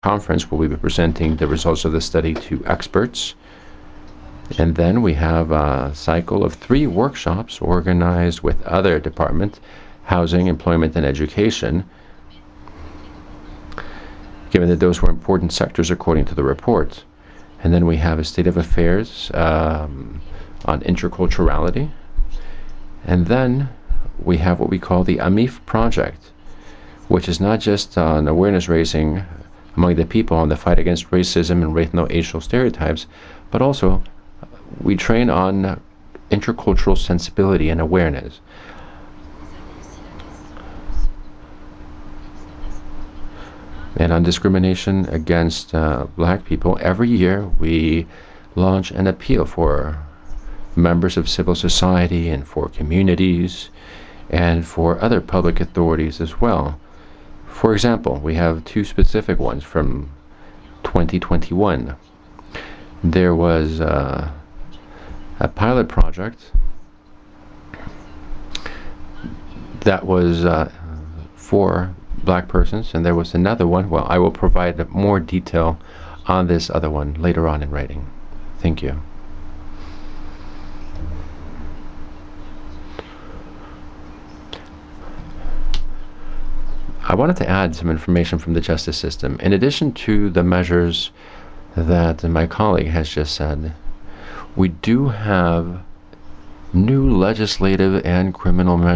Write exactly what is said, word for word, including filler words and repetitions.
conference where we'll be presenting the results of the study to experts. And then we have a cycle of three workshops organized with other departments, housing, employment, and education, given that those were important sectors according to the report. And then we have a state of affairs um, on interculturality. And then we have what we call the AMIF project, which is not just on awareness raising among the people on the fight against racism and racial stereotypes, but also we train on intercultural sensibility and awareness. And on discrimination against uh, black people, every year we launch an appeal for members of civil society and for communities and for other public authorities as well. For example, we have two specific ones from twenty twenty-one. There was uh, a pilot project that was uh, for black persons, and there was another one. Well, I will provide more detail on this other one later on in writing. Thank you. I wanted to add some information from the justice system. In addition to the measures that my colleague has just said, we do have new legislative and criminal measures